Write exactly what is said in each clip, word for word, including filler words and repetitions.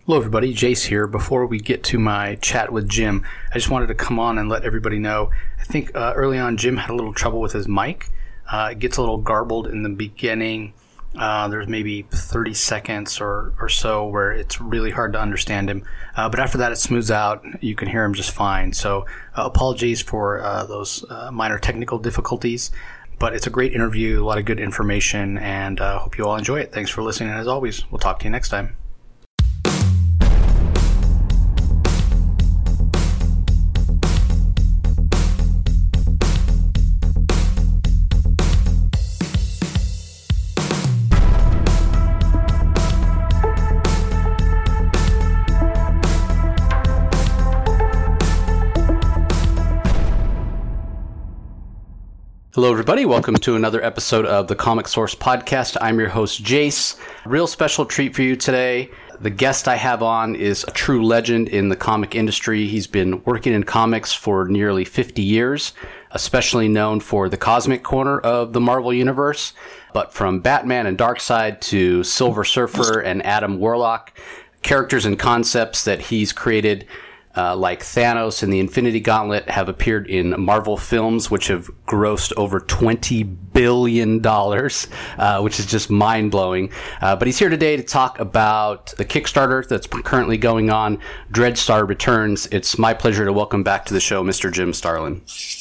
Hello everybody, Jace here. Before we get to my chat with Jim, I just wanted to come on and let everybody know, I think uh, early on Jim had a little trouble with his mic. Uh, it gets a little garbled in the beginning. Uh, there's maybe thirty seconds or, or so where it's really hard to understand him. Uh, but after that it smooths out. You can hear him just fine. So uh, apologies for uh, those uh, minor technical difficulties. But it's a great interview, a lot of good information, and I uh, hope you all enjoy it. Thanks for listening, and as always, we'll talk to you next time. Hello, everybody. Welcome to another episode of the Comic Source Podcast. I'm your host, Jace. Real special treat for you today. The guest I have on is a true legend in the comic industry. He's been working in comics for nearly fifty years, especially known for the Cosmic Corner of the Marvel Universe. But from Batman and Darkseid to Silver Surfer and Adam Warlock, characters and concepts that he's created Uh, like Thanos and the Infinity Gauntlet have appeared in Marvel films, which have grossed over twenty billion dollars, uh, which is just mind-blowing. Uh, but he's here today to talk about the Kickstarter that's currently going on, Dreadstar Returns. It's my pleasure to welcome back to the show Mister Jim Starlin.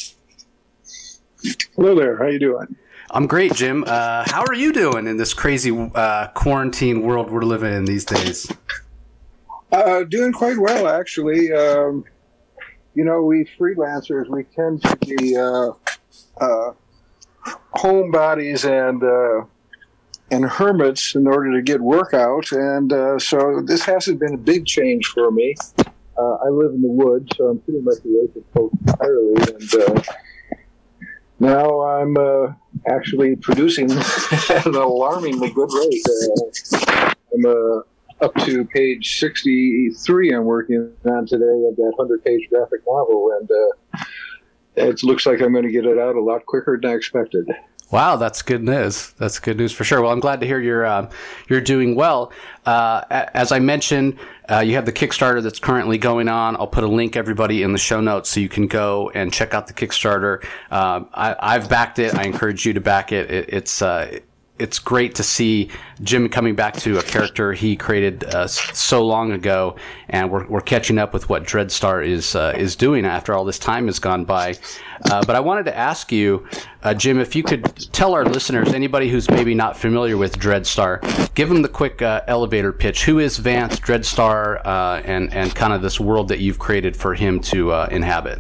Hello there. How you doing? I'm great, Jim. Uh, how are you doing in this crazy uh, quarantine world we're living in these days? Uh, doing quite well, actually. Um, you know, we freelancers, we tend to be uh, uh, homebodies and uh, and hermits in order to get work out, and uh, so this hasn't been a big change for me. Uh, I live in the woods, so I'm pretty much away from folks entirely, and uh, now I'm uh, actually producing at an alarmingly good rate. Uh, I'm a up to page sixty-three I'm working on today of that hundred-page graphic novel, and uh, it looks like I'm going to get it out a lot quicker than I expected. Wow, that's good news. That's good news for sure. Well, I'm glad to hear you're um, you're doing well. Uh, as I mentioned, uh, you have the Kickstarter that's currently going on. I'll put a link, everybody, in the show notes so you can go and check out the Kickstarter. Uh, I, I've backed it. I encourage you to back it. it it's uh, It's great to see Jim coming back to a character he created uh, so long ago, and we're we're catching up with what Dreadstar is uh, is doing after all this time has gone by. Uh, but I wanted to ask you, uh, Jim, if you could tell our listeners, anybody who's maybe not familiar with Dreadstar, give them the quick uh, elevator pitch. Who is Vance, Dreadstar, uh, and and kind of this world that you've created for him to uh, inhabit?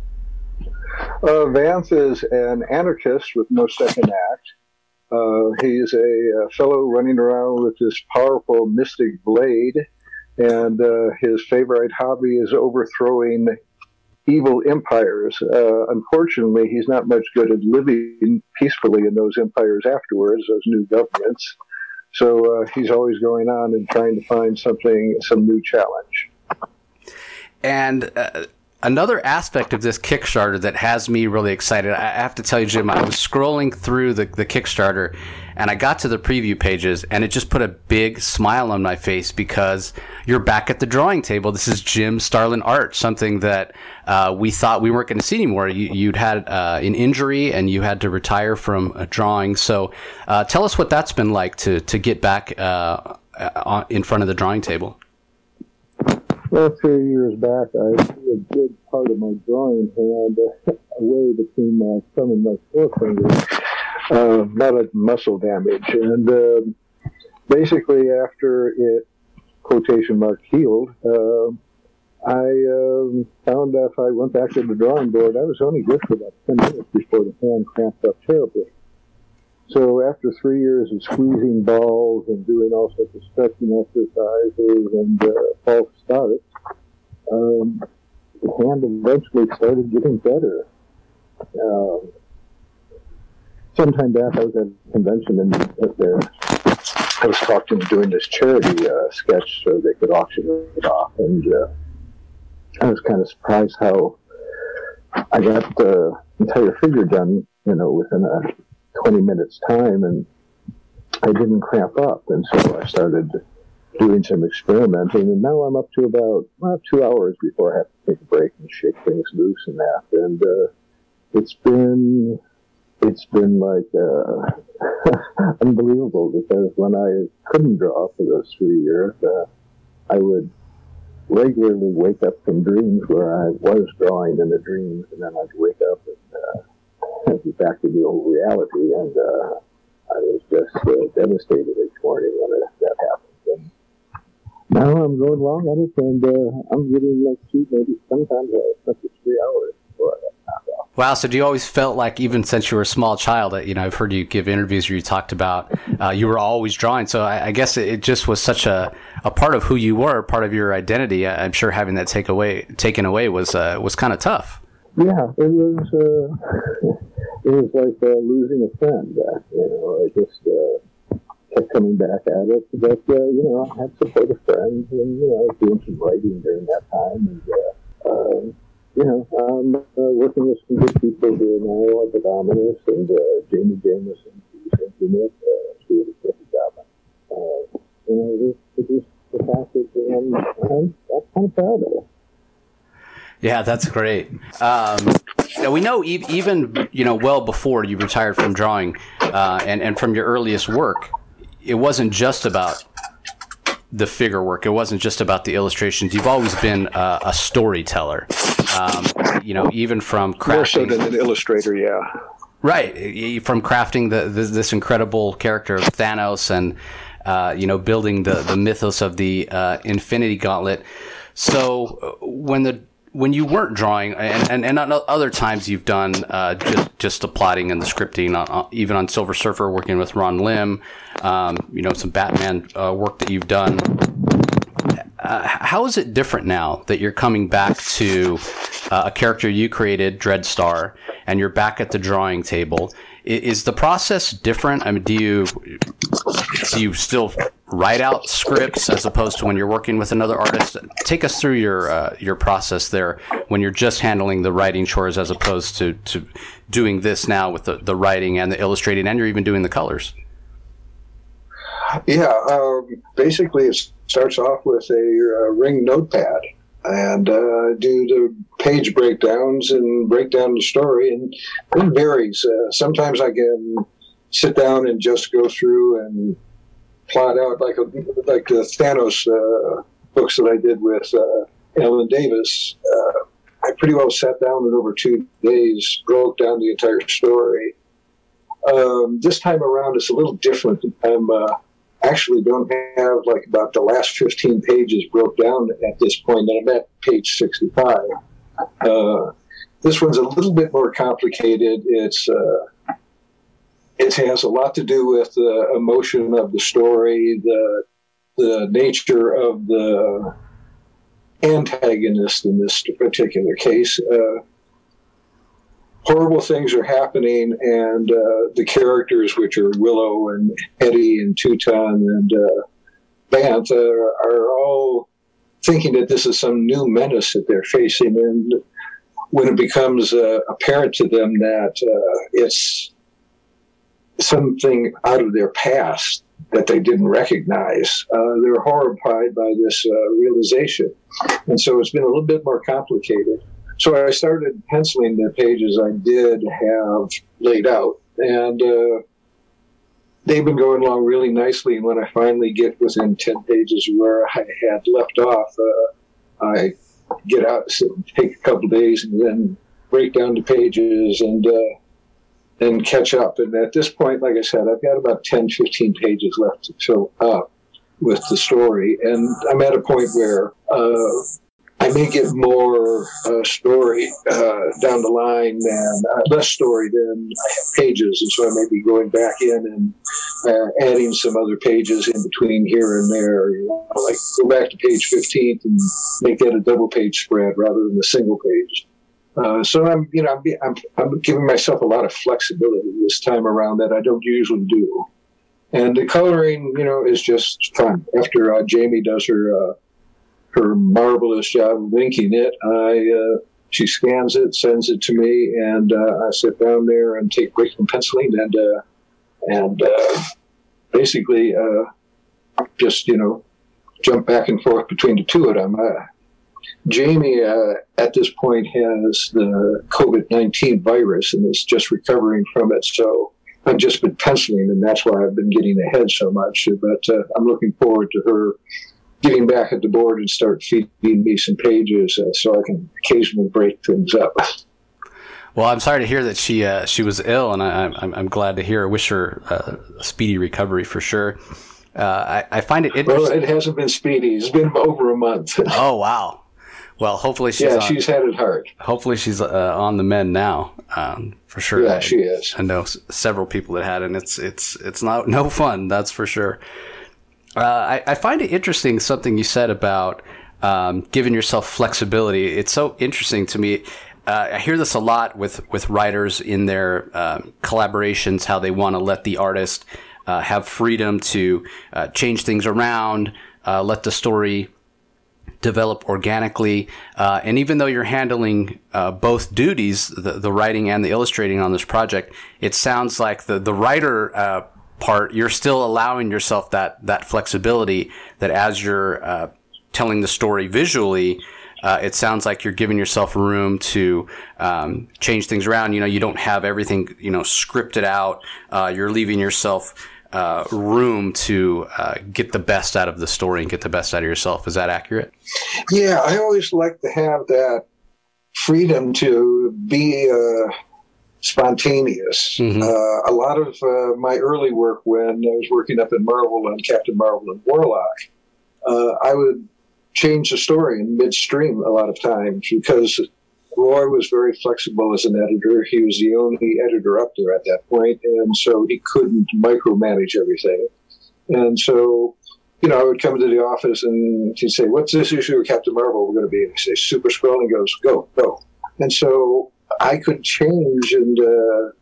Uh, Vance is an anarchist with no second act. Uh, he's a, a fellow running around with this powerful mystic blade, and uh, his favorite hobby is overthrowing evil empires. Uh, unfortunately, he's not much good at living peacefully in those empires afterwards, those new governments. So uh, he's always going on and trying to find something, some new challenge. And uh another aspect of this Kickstarter that has me really excited, I have to tell you, Jim, I was scrolling through the, the Kickstarter, and I got to the preview pages, and it just put a big smile on my face because you're back at the drawing table. This is Jim Starlin art, something that uh, we thought we weren't going to see anymore. You, you'd had uh, an injury, and you had to retire from uh, drawing. So uh, tell us what that's been like to, to get back uh, in front of the drawing table. Well, a few years back, I threw a good part of my drawing hand uh, away between my thumb and my forefinger. Uh, not a muscle damage. And uh, basically, after it, quotation mark, healed, uh, I um, found that if I went back to the drawing board, I was only good for about ten minutes before the hand cramped up terribly. So after three years of squeezing balls and doing all sorts of stretching exercises and uh, false starts, um, the hand eventually started getting better. Um, sometime back, I was at a convention and at there, I was talking doing this charity uh, sketch so they could auction it off, and uh, I was kind of surprised how I got the entire figure done, you know, within a twenty minutes time, and I didn't cramp up, and so I started doing some experimenting, and now I'm up to about well, two hours before I have to take a break and shake things loose and that. And uh, it's been it's been like uh, unbelievable, because when I couldn't draw for those three years, uh, I would regularly wake up from dreams where I was drawing in the dreams, and then I'd wake up and uh, be back to the old reality, and uh, I was just uh, devastated each morning when it, that happened. And now I'm going along at it, and uh, I'm getting like two, maybe sometimes as much as three hours before I get knocked off. Wow. So do you always felt like, even since you were a small child, that, you know, I've heard you give interviews where you talked about uh, you were always drawing. So I, I guess it, it just was such a, a part of who you were, part of your identity. I, I'm sure having that take away, taken away was uh, was kind of tough. Yeah, it was. Uh, it was like uh, losing a friend. Uh, you know, I just uh, kept coming back at it. But uh, you know, I had supportive friends, and you know, I was doing some writing during that time, and uh, uh, you know, um, uh, working with some good people here now, like Dominus and uh, Jamie Jameson, who's in it. Uh, she did a great job. Uh, you know, it was, it was the passage, and I'm, I'm kind of proud of it. Yeah, that's great. Um, we know e- even, you know, well before you retired from drawing uh, and, and from your earliest work, it wasn't just about the figure work. It wasn't just about the illustrations. You've always been uh, a storyteller, um, you know, even from crafting. More so than an illustrator, yeah. Right. From crafting the, the, this incredible character of Thanos and, uh, you know, building the, the mythos of the uh, Infinity Gauntlet. So when the When you weren't drawing, and, and, and other times you've done uh, just just the plotting and the scripting, on, even on Silver Surfer, working with Ron Lim, um, you know, some Batman uh, work that you've done. Uh, how is it different now that you're coming back to uh, a character you created, Dreadstar, and you're back at the drawing table? Is, is the process different? I mean, do you do you still write out scripts as opposed to when you're working with another artist? Take us through your uh, your process there when you're just handling the writing chores as opposed to, to doing this now with the, the writing and the illustrating, and you're even doing the colors. Yeah, um, basically it starts off with a uh, Ring notepad and uh, do the page breakdowns and break down the story, and it varies. Uh, sometimes I can sit down and just go through and plot out like a, like the Thanos uh, books that I did with uh, Alan Davis. Uh, I pretty well sat down and over two days broke down the entire story. Um, this time around, it's a little different. I'm uh, actually don't have like about the last fifteen pages broke down at this point, and I'm at page sixty-five. Uh, this one's a little bit more complicated. It's uh, It has a lot to do with the emotion of the story, the the nature of the antagonist in this particular case. Uh, horrible things are happening, and uh, the characters, which are Willow and Eddie and Teuton and uh, Bant, are, are all thinking that this is some new menace that they're facing. And when it becomes uh, apparent to them that uh, it's something out of their past that they didn't recognize, uh, they're horrified by this uh, realization. And so it's been a little bit more complicated. So I started penciling the pages I did have laid out, and uh, they've been going along really nicely. And when I finally get within ten pages where I had left off, uh, I get out, sit, take a couple days, and then break down the pages and uh, and catch up. And at this point, like I said, I've got about ten, fifteen pages left to fill up with the story. And I'm at a point where uh, I may get more uh, story uh, down the line than, uh, less story than I have pages. And so I may be going back in and uh, adding some other pages in between here and there. You know, like go back to page fifteen and make that a double page spread rather than a single page. Uh, so I'm, you know, I'm, I'm, I'm giving myself a lot of flexibility this time around that I don't usually do. And the coloring, you know, is just fun. After uh, Jamie does her uh, her marvelous job of inking it, I uh, she scans it, sends it to me, and uh, I sit down there and take breaks from penciling and uh, and uh, basically uh, just, you know, jump back and forth between the two of them. Uh, Jamie, uh, at this point, has the COVID nineteen virus and is just recovering from it. So I've just been penciling, and that's why I've been getting ahead so much. But uh, I'm looking forward to her getting back at the board and start feeding me some pages uh, so I can occasionally break things up. Well, I'm sorry to hear that she uh, she was ill, and I, I'm I'm glad to hear. I wish her uh, a speedy recovery for sure. Uh, I, I find it interesting. Well, it hasn't been speedy. It's been over a month. Oh, wow. Well, hopefully she's yeah, on, she's had it hard. Hopefully she's uh, on the mend now, um, for sure. Yeah, I, she is. I know s- several people that had it, and it's it's it's not no fun, that's for sure. Uh, I, I find it interesting something you said about um, giving yourself flexibility. It's so interesting to me. Uh, I hear this a lot with, with writers in their uh, collaborations, how they want to let the artist uh, have freedom to uh, change things around, uh, let the story develop organically. Uh, and even though you're handling uh, both duties, the, the writing and the illustrating on this project, it sounds like the, the writer uh, part, you're still allowing yourself that, that flexibility that as you're uh, telling the story visually, uh, it sounds like you're giving yourself room to um, change things around. You know, you don't have everything, you know, scripted out. Uh, you're leaving yourself Uh, room to uh, get the best out of the story and get the best out of yourself. Is that accurate? Yeah, I always like to have that freedom to be uh, spontaneous. Mm-hmm. Uh, a lot of uh, my early work when I was working up in Marvel on Captain Marvel and Warlock, uh, I would change the story in midstream a lot of times because Roy was very flexible as an editor. He was the only editor up there at that point, and so he couldn't micromanage everything. And so, you know, I would come to the office and he'd say, "What's this issue of Captain Marvel we're going to be?" And I'd say, "Super Skrull," and he goes, "Go, go." And so I could change and uh,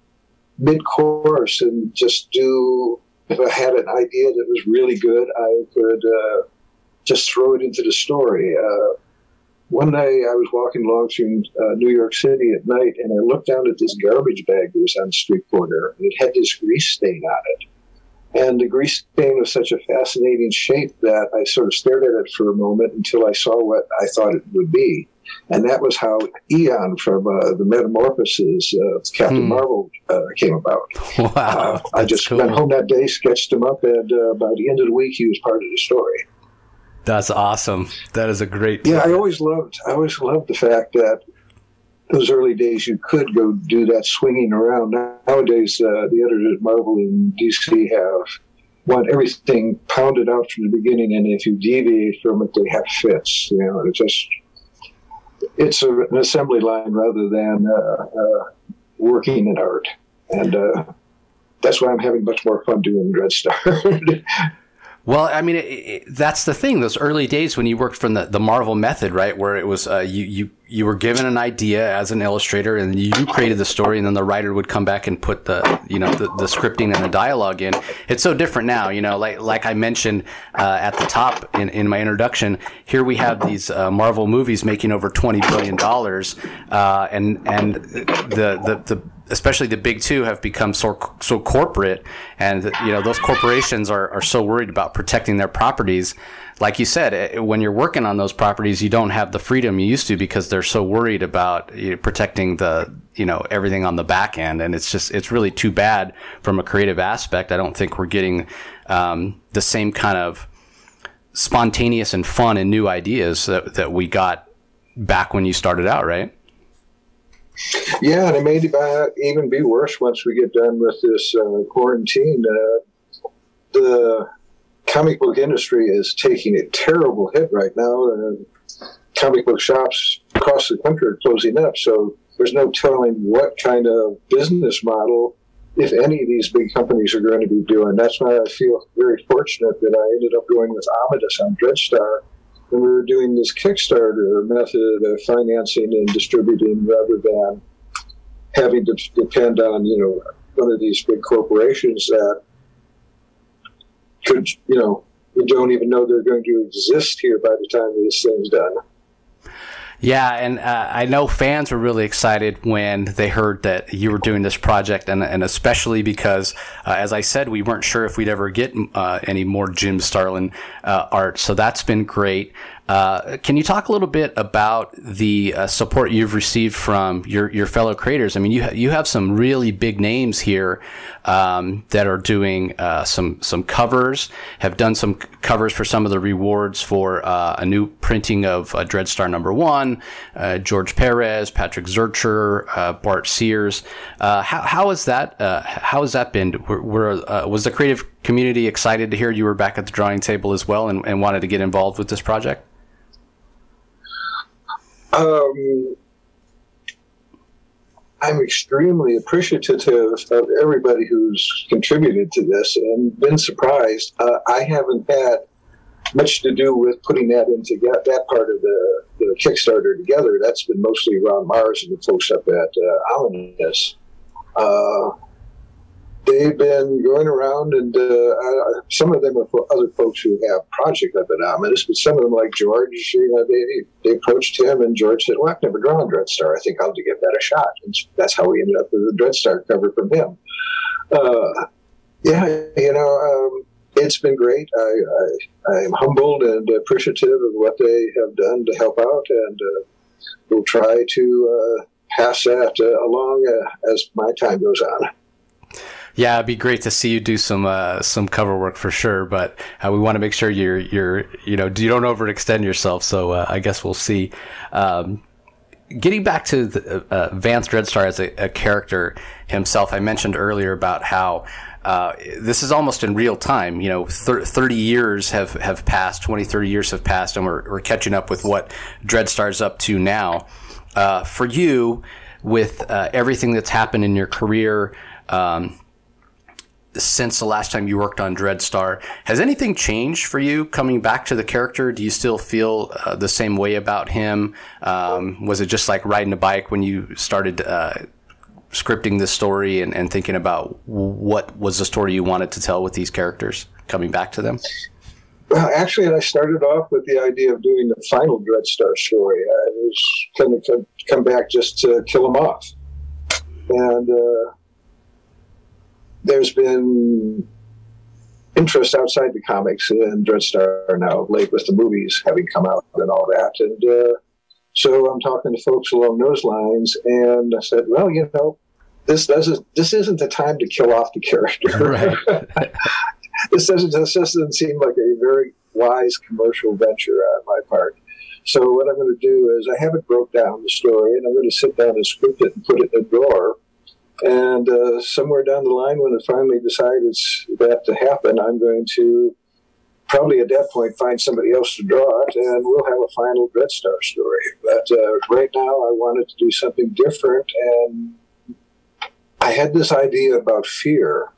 mid-course and just do, if I had an idea that was really good, I could uh, just throw it into the story. Uh, One day I was walking along through uh, New York City at night, and I looked down at this garbage bag that was on the street corner, and it had this grease stain on it. And the grease stain was such a fascinating shape that I sort of stared at it for a moment until I saw what I thought it would be. And that was how Eon from uh, the Metamorphoses of Captain hmm. Marvel uh, came about. Wow. Uh, I just cool. went home that day, sketched him up, and uh, by the end of the week, he was part of the story. That's awesome. That is a great. Yeah, I always loved. I always loved the fact that those early days you could go do that swinging around. Nowadays, uh, the editors at Marvel and D C have want everything pounded out from the beginning, and if you deviate from it, they have fits. You know, it's just it's a, an assembly line rather than uh, uh, working in art, and uh, that's why I'm having much more fun doing Red Star. Well, I mean, it, it, that's the thing. Those early days when you worked from the, the Marvel method, right, where it was uh, you, you you were given an idea as an illustrator, and you created the story, and then the writer would come back and put the you know the, the scripting and the dialogue in. It's so different now, you know. Like like I mentioned uh, at the top in, in my introduction, here we have these uh, Marvel movies making over twenty billion dollars, uh, and and the the the especially the big two have become so so corporate, and you know those corporations are, are so worried about protecting their properties. Like you said, when you're working on those properties, you don't have the freedom you used to because they're so worried about you know, protecting the you know everything on the back end, and it's just it's really too bad from a creative aspect. I don't think we're getting um, the same kind of spontaneous and fun and new ideas that that we got back when you started out, right? Yeah, and it may even be worse once we get done with this uh, quarantine. Uh, the comic book industry is taking a terrible hit right now. Uh, comic book shops across the country are closing up, so there's no telling what kind of business model, if any, of these big companies are going to be doing. That's why I feel very fortunate that I ended up going with Amadeus on Dreadstar. And we were doing this Kickstarter method of financing and distributing rather than having to depend on, you know, one of these big corporations that could, you know, we don't even know they're going to exist here by the time this thing's done. Yeah, and uh, I know fans were really excited when they heard that you were doing this project, and, and especially because, uh, as I said, we weren't sure if we'd ever get uh, any more Jim Starlin uh, art, so that's been great. Uh, can you talk a little bit about the uh, support you've received from your, your fellow creators? I mean, you ha- you have some really big names here um, that are doing uh, some some covers, have done some c- covers for some of the rewards for uh, a new printing of uh, Dreadstar number one, uh, George Perez, Patrick Zurcher, uh, Bart Sears. Uh, how how has that uh, how has that been? Were, were, uh, was the creative community excited to hear you were back at the drawing table as well, and, and wanted to get involved with this project? Um, I'm extremely appreciative of everybody who's contributed to this and been surprised. Uh, I haven't had much to do with putting that into that part of the, the Kickstarter together. That's been mostly Ron Mars and the folks up at uh, Ominous. Uh, they've been going around, and uh, uh, some of them are for other folks who have projects up at Ominous, but some of them, like George, you know, they, they approached him, and George said, well, I've never drawn Dreadstar. I think I'll give that a shot. And that's how we ended up with the Dreadstar cover from him. Uh, yeah, you know, um, it's been great. I, I, I'm humbled and appreciative of what they have done to help out, and uh, we'll try to uh, pass that uh, along uh, as my time goes on. Yeah, it'd be great to see you do some uh, some cover work for sure, but uh, we want to make sure you're you're you know you don't overextend yourself. So uh, I guess we'll see. Um, getting back to the, uh, Vance Dreadstar as a, a character himself, I mentioned earlier about how uh, this is almost in real time. You know, thir- thirty years have, have passed, twenty, thirty years have passed, and we're we're catching up with what Dreadstar's up to now. Uh, for you, with uh, everything that's happened in your career. Um, Since the last time you worked on Dreadstar, has anything changed for you coming back to the character? Do you still feel uh, the same way about him? Um, was it just like riding a bike when you started uh, scripting this story and, and thinking about what was the story you wanted to tell with these characters, coming back to them? Well, actually, I started off with the idea of doing the final Dreadstar story. I was going to come back just to kill him off. And uh, there's been interest outside the comics in Dreadstar now, late with the movies having come out and all that. And uh, so I'm talking to folks along those lines, and I said, well, you know, this doesn't, this isn't the time to kill off the character. Right. this doesn't, this doesn't seem like a very wise commercial venture on my part. So what I'm going to do is I haven't broke down the story, and I'm going to sit down and script it and put it in a drawer. And uh, somewhere down the line, when it finally decides that to happen, I'm going to probably at that point find somebody else to draw it, and we'll have a final Dreadstar story. But uh, right now, I wanted to do something different, and I had this idea about fear,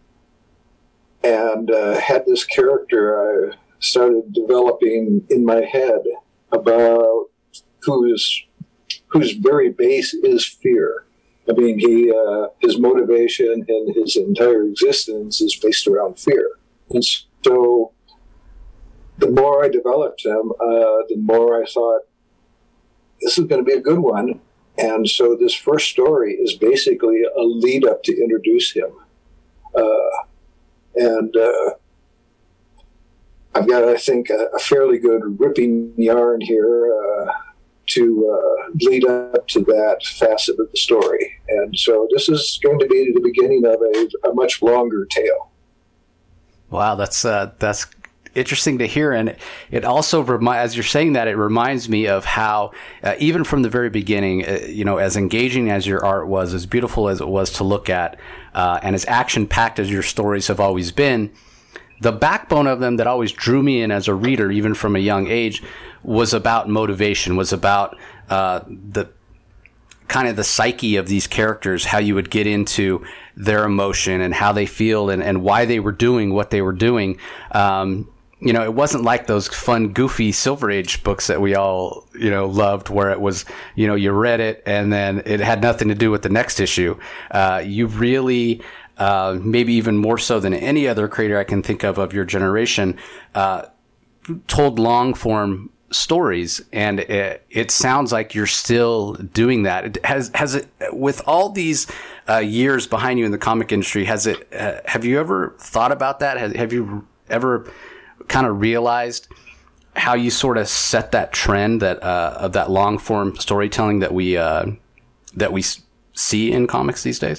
and uh, had this character I started developing in my head about whose whose very base is fear. I mean, he uh, his motivation and his entire existence is based around fear. And so the more I developed him, uh, the more I thought, this is going to be a good one. And so this first story is basically a lead up to introduce him. Uh, and uh, I've got, I think, a, a fairly good ripping yarn here uh, to uh, lead up to that facet of the story. And so this is going to be the beginning of a, a much longer tale. Wow, that's uh, that's interesting to hear. And it, it also, remi- as you're saying that, it reminds me of how, uh, even from the very beginning, uh, you know, as engaging as your art was, as beautiful as it was to look at, uh, and as action-packed as your stories have always been, the backbone of them that always drew me in as a reader, even from a young age, was about motivation, was about uh, the kind of the psyche of these characters, how you would get into their emotion and how they feel and, and why they were doing what they were doing. Um, you know, it wasn't like those fun, goofy Silver Age books that we all, you know, loved, where it was, you know, you read it and then it had nothing to do with the next issue. Uh, you really... Uh, maybe even more so than any other creator I can think of of your generation, uh, told long form stories, and it, it sounds like you're still doing that. It has has it with all these uh, years behind you in the comic industry? Has it? Uh, have you ever thought about that? Have, have you ever kind of realized how you sort of set that trend that uh, of that long form storytelling that we uh, that we see in comics these days?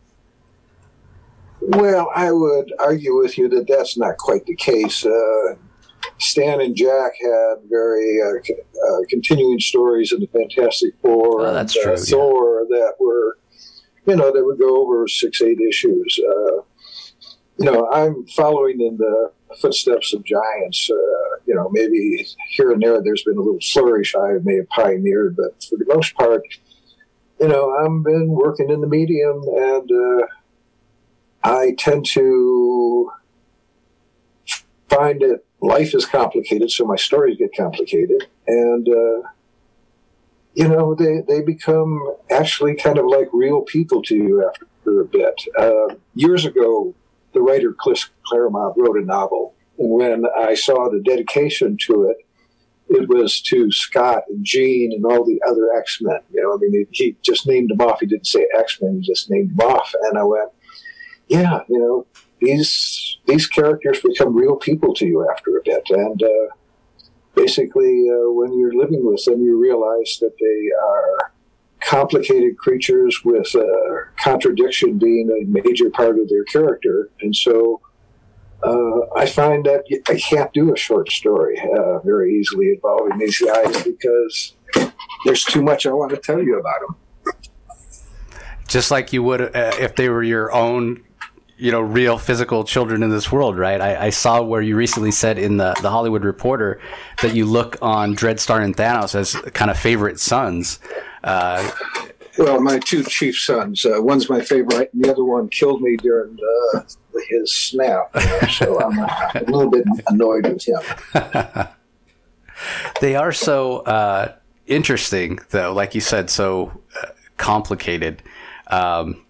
Well, I would argue with you that that's not quite the case. Uh, Stan and Jack had very uh, c- uh, continuing stories in the Fantastic Four oh, that's and true, uh, Thor yeah. that were, you know, that would go over six, eight issues. Uh, you know, I'm following in the footsteps of giants. Uh, you know, maybe here and there there's been a little flourish I may have pioneered, but for the most part, you know, I've been working in the medium, and uh, I tend to find that life is complicated, so my stories get complicated, and uh, you know, they they become actually kind of like real people to you after a bit. Uh, years ago, the writer Chris Claremont wrote a novel, and when I saw the dedication to it, it was to Scott and Jean and all the other X-Men. You know, I mean, he, he just named them off. He didn't say X-Men; he just named them off, and I went, yeah, you know, these these characters become real people to you after a bit, and uh, basically, uh, when you're living with them, you realize that they are complicated creatures with uh, contradiction being a major part of their character, and so uh, I find that I can't do a short story uh, very easily involving these guys because there's too much I want to tell you about them. Just like you would uh, if they were your own, you know, real physical children in this world, right? I, I saw where you recently said in the, the Hollywood Reporter that you look on Dreadstar and Thanos as kind of favorite sons. Uh, well, my two chief sons, uh, one's my favorite, and the other one killed me during uh, his snap, you know, so I'm a, a little bit annoyed with him. They are so uh, interesting, though, like you said, so uh, complicated. Um,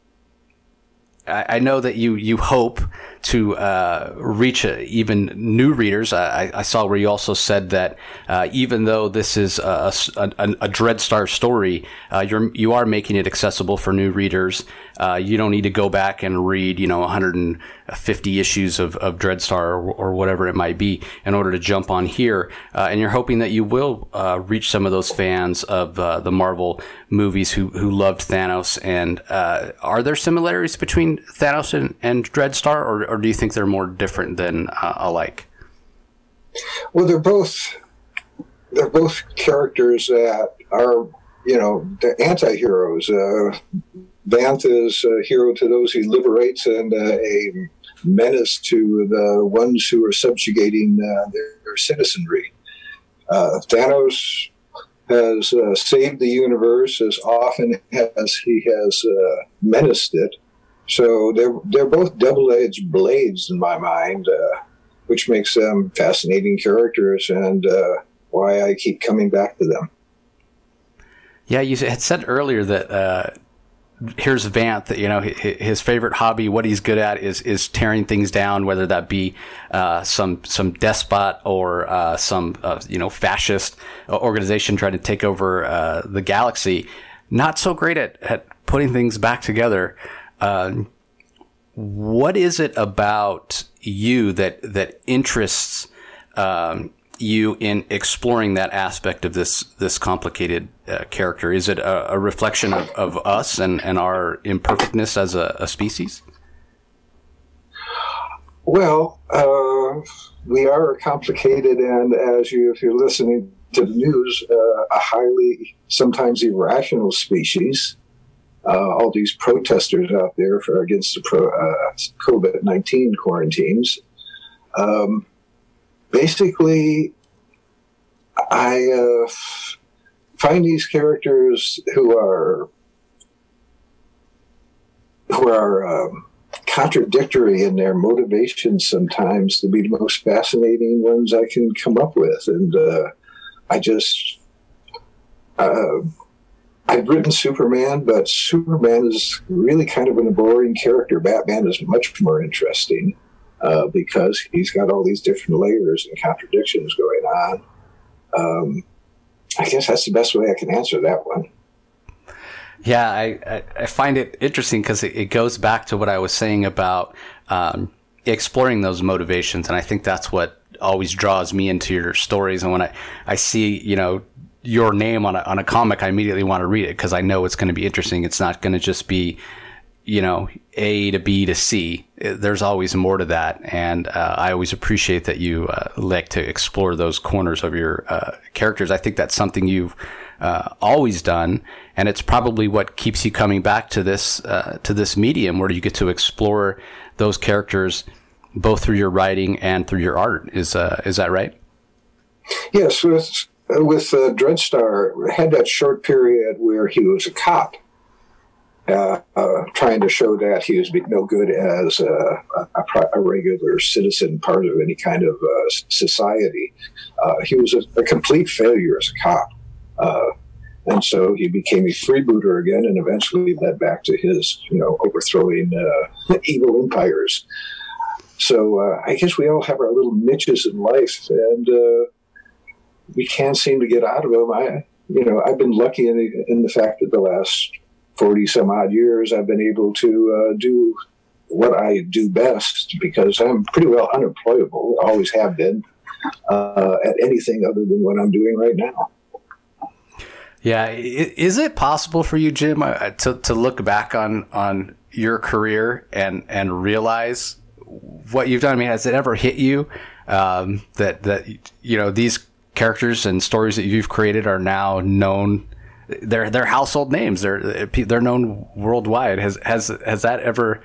I know that you, you hope to uh, reach uh, even new readers. I, I saw where you also said that uh, even though this is a, a, a Dreadstar story, uh, you're you are making it accessible for new readers. Uh, you don't need to go back and read, you know, one hundred fifty issues of, of Dreadstar or, or whatever it might be in order to jump on here. Uh, and you're hoping that you will uh, reach some of those fans of uh, the Marvel movies who, who loved Thanos. And uh, are there similarities between Thanos and, and Dreadstar, or, or do you think they're more different than uh, alike? Well, they're both they're both characters that are, you know, the anti-heroes. Uh, Vanth is a hero to those he liberates and uh, a menace to the ones who are subjugating uh, their, their citizenry. Uh, Thanos has uh, saved the universe as often as he has uh, menaced it. So they're they're both double-edged blades in my mind, uh, which makes them fascinating characters and uh, why I keep coming back to them. Yeah, you had said earlier that uh, here's Vanth, you know, his favorite hobby, what he's good at is is tearing things down, whether that be uh, some some despot or uh, some uh, you know fascist organization trying to take over uh, the galaxy. Not so great at, at putting things back together. Uh, what is it about you that that interests um, you in exploring that aspect of this this complicated uh, character? Is it a, a reflection of, of us and, and our imperfectness as a, a species? Well, uh, we are complicated, and as you, if you're listening to the news, uh, a highly, sometimes irrational species. Uh, all these protesters out there for against the pro, uh, COVID nineteen quarantines. Um, basically, I uh, f- find these characters who are who are um, contradictory in their motivations sometimes to be the most fascinating ones I can come up with, and uh, I just. Uh, I've written Superman, but Superman is really kind of a boring character. Batman is much more interesting uh, because he's got all these different layers and contradictions going on. um, I guess that's the best way I can answer that one. Yeah, I, I, I find it interesting because it, it goes back to what I was saying about um, exploring those motivations. And I think that's what always draws me into your stories. And when I, I see, you know, your name on a, on a comic, I immediately want to read it because I know it's going to be interesting. It's not going to just be, you know, A to B to C. There's always more to that. And uh, I always appreciate that you uh, like to explore those corners of your uh, characters. I think that's something you've uh, always done. And it's probably what keeps you coming back to this, uh, to this medium where you get to explore those characters both through your writing and through your art. Is, uh, is that right? Yes. With, with uh, Dreadstar, had that short period where he was a cop. Uh, uh, trying to show that he was no good as a, a, a regular citizen, part of any kind of uh, society. Uh, he was a, a complete failure as a cop. Uh, and so he became a freebooter again and eventually led back to his, you know, overthrowing uh, evil empires. So uh, I guess we all have our little niches in life, and uh, we can't seem to get out of them. I, you know, I've been lucky in the, in the fact that the last forty some odd years, I've been able to uh, do what I do best because I'm pretty well unemployable, always have been, uh, at anything other than what I'm doing right now. Yeah. Is it possible for you, Jim, to, to look back on, on your career and, and realize what you've done? I mean, has it ever hit you um, that, that, you know, these characters and stories that you've created are now known? They're they're household names. They're they're known worldwide. Has has has that ever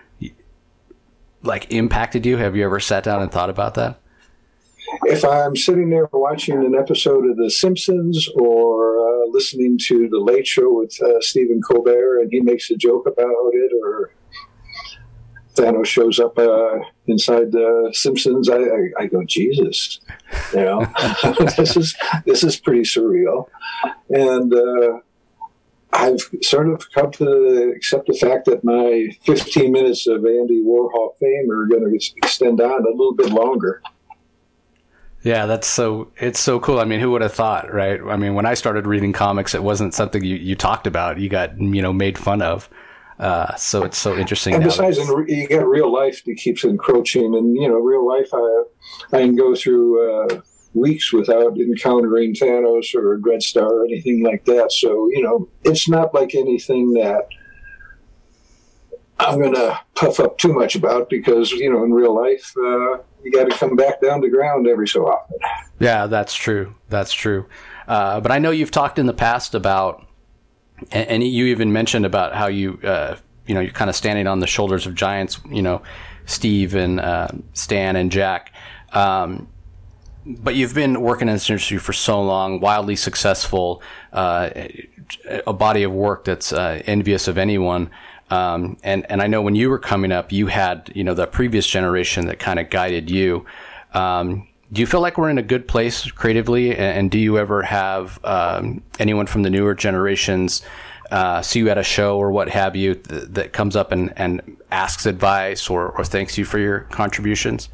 like impacted you? Have you ever sat down and thought about that? If I'm sitting there watching an episode of The Simpsons or uh, listening to The Late Show with uh, Stephen Colbert and he makes a joke about it, or Thanos shows up uh, inside The Simpsons, I, I, I go, Jesus, you know, this is this is pretty surreal. And uh, I've sort of come to accept the fact that my fifteen minutes of Andy Warhol fame are going to extend on a little bit longer. Yeah, that's so, it's so cool. I mean, who would have thought, right? I mean, when I started reading comics, it wasn't something you, you talked about. You got, you know, made fun of. Uh, so it's so interesting. And besides, you got real life that keeps encroaching. And, you know, real life, I, I can go through uh, weeks without encountering Thanos or Dreadstar or anything like that. So, you know, it's not like anything that I'm going to puff up too much about because, you know, in real life, uh, you got to come back down to ground every so often. Yeah, that's true. That's true. Uh, but I know you've talked in the past about, and, and you even mentioned about how you, uh, you know, you're kind of standing on the shoulders of giants, you know, Steve and uh, Stan and Jack. Um, but you've been working in this industry for so long, wildly successful, uh, a body of work that's uh, envious of anyone. Um, and, and I know when you were coming up, you had, you know, the previous generation that kind of guided you. Um, do you feel like we're in a good place creatively? And, and do you ever have um, anyone from the newer generations uh, see you at a show or what have you th- that comes up and, and asks advice or, or thanks you for your contributions?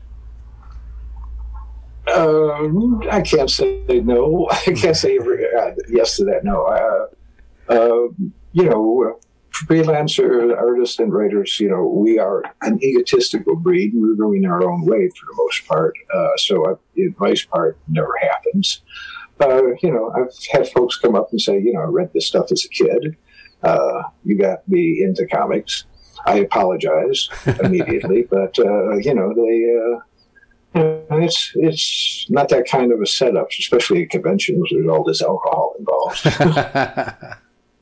Uh, I can't say no. I can't say uh, yes to that. No. Uh, uh, you know, freelancer artists and writers, you know, we are an egotistical breed. We're going our own way for the most part. Uh, so uh, the advice part never happens. Uh, you know, I've had folks come up and say, you know, I read this stuff as a kid. Uh, you got me into comics. I apologize immediately, but, uh, you know, they, uh, it's, it's not that kind of a setup, especially at conventions. There's all this alcohol involved.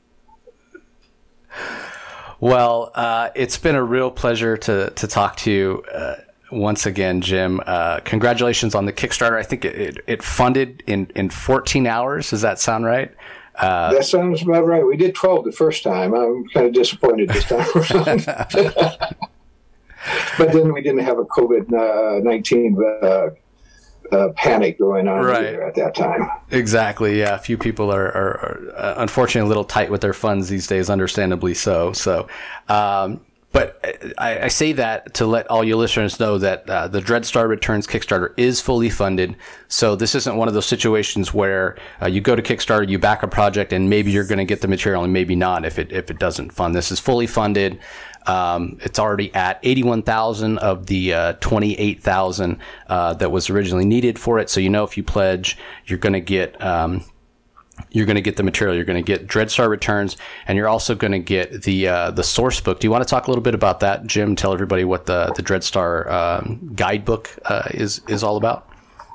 Well, uh, it's been a real pleasure to to talk to you uh, once again, Jim. Uh, congratulations on the Kickstarter. I think it, it, it funded in, in fourteen hours. Does that sound right? Uh, that sounds about right. We did twelve the first time. I'm kind of disappointed this time around. But then we didn't have a COVID nineteen uh, uh, panic going on right. either at that time. Exactly. Yeah. A few people are, are, are uh, unfortunately a little tight with their funds these days, understandably so. So, um, But I, I say that to let all your listeners know that uh, the Dreadstar Returns Kickstarter is fully funded. So this isn't one of those situations where uh, you go to Kickstarter, you back a project, and maybe you're going to get the material and maybe not if it if it doesn't fund. This is fully funded. Um, it's already at eighty-one thousand of the uh, twenty-eight thousand uh, that was originally needed for it. So you know if you pledge, you're going to get um, you're going to get the material. You're going to get Dreadstar Returns, and you're also going to get the uh, the source book. Do you want to talk a little bit about that, Jim? Tell everybody what the the Dreadstar um, guidebook uh, is is all about.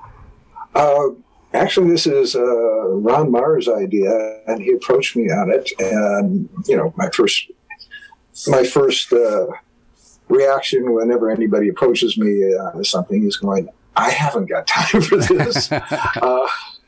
Uh, actually, this is uh, Ron Marr's idea, and he approached me on it. And you know, my first my first uh, reaction whenever anybody approaches me on something is going, "I haven't got time for this." uh,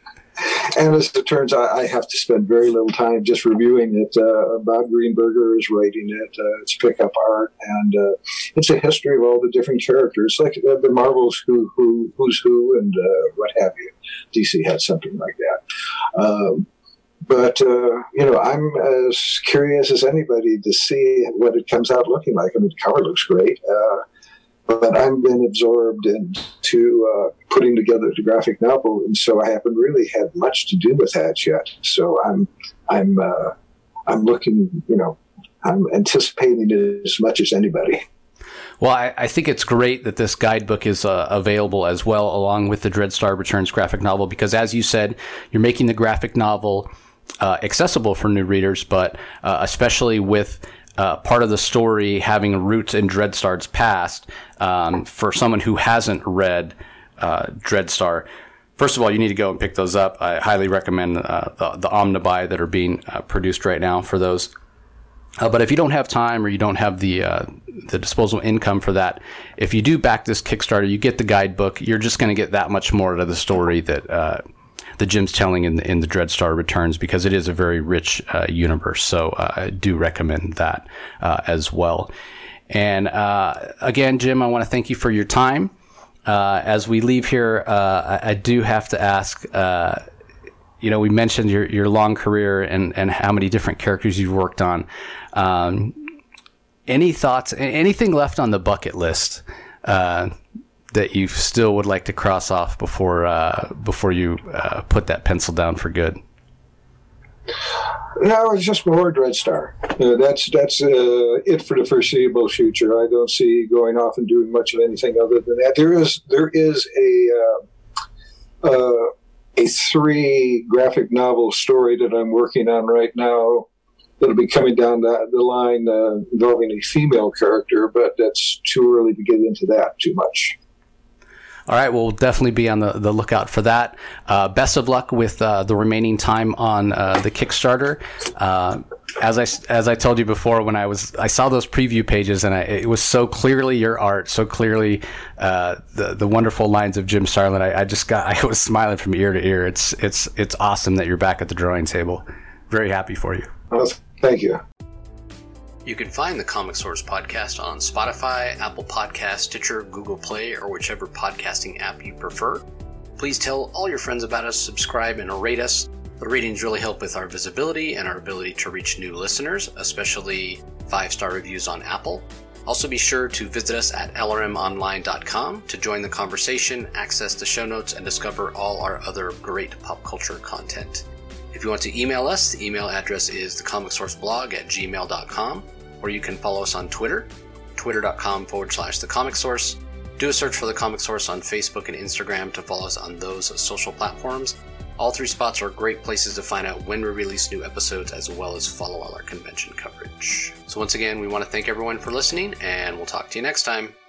And as it turns out, I have to spend very little time just reviewing it. Uh, Bob Greenberger is writing it. Uh, it's pickup art, and uh, it's a history of all the different characters, like uh, the Marvels, who, who, who's who, and uh, what have you. D C had something like that. Um, but, uh, you know, I'm as curious as anybody to see what it comes out looking like. I mean, the cover looks great. Uh, But I've been absorbed into uh, putting together the graphic novel, and so I haven't really had much to do with that yet. So I'm, I'm, uh, I'm looking. You know, I'm anticipating it as much as anybody. Well, I, I think it's great that this guidebook is uh, available as well, along with the Dreadstar Returns graphic novel, because as you said, you're making the graphic novel uh, accessible for new readers, but uh, especially with Uh, part of the story having roots in Dreadstar's past, um, for someone who hasn't read uh, Dreadstar. First of all, you need to go and pick those up. I highly recommend uh, the, the Omnibuy that are being uh, produced right now for those. Uh, but if you don't have time or you don't have the uh, the disposable income for that, if you do back this Kickstarter, you get the guidebook. You're just going to get that much more out of the story that uh, the Jim's telling in the, in the Dreadstar Returns, because it is a very rich uh, universe. So uh, I do recommend that uh, as well. And uh, again, Jim, I want to thank you for your time. Uh, as we leave here, uh, I, I do have to ask, uh, you know, we mentioned your, your long career and, and how many different characters you've worked on. Um, any thoughts, anything left on the bucket list uh, that you still would like to cross off before uh, before you uh, put that pencil down for good? No, it's just more Dreadstar. Uh, that's that's uh, it for the foreseeable future. I don't see going off and doing much of anything other than that. There is there is a uh, uh, a three graphic novel story that I'm working on right now that'll be coming down the, the line uh, involving a female character, but that's too early to get into that too much. All right, we'll definitely be on the, the lookout for that. Uh, best of luck with uh, the remaining time on uh, the Kickstarter. Uh, as I as I told you before, when I was I saw those preview pages, and I, it was so clearly your art, so clearly uh, the the wonderful lines of Jim Starlin. I, I just got I was smiling from ear to ear. It's it's it's awesome that you're back at the drawing table. Very happy for you. Well, thank you. You can find the Comic Source podcast on Spotify, Apple Podcasts, Stitcher, Google Play, or whichever podcasting app you prefer. Please tell all your friends about us, subscribe, and rate us. The ratings really help with our visibility and our ability to reach new listeners, especially five-star reviews on Apple. Also be sure to visit us at L R M online dot com to join the conversation, access the show notes, and discover all our other great pop culture content. If you want to email us, the email address is thecomicsourceblog at gmail dot com, or you can follow us on Twitter, twitter.com forward slash thecomicsource. Do a search for The Comic Source on Facebook and Instagram to follow us on those social platforms. All three spots are great places to find out when we release new episodes, as well as follow all our convention coverage. So once again, we want to thank everyone for listening, and we'll talk to you next time.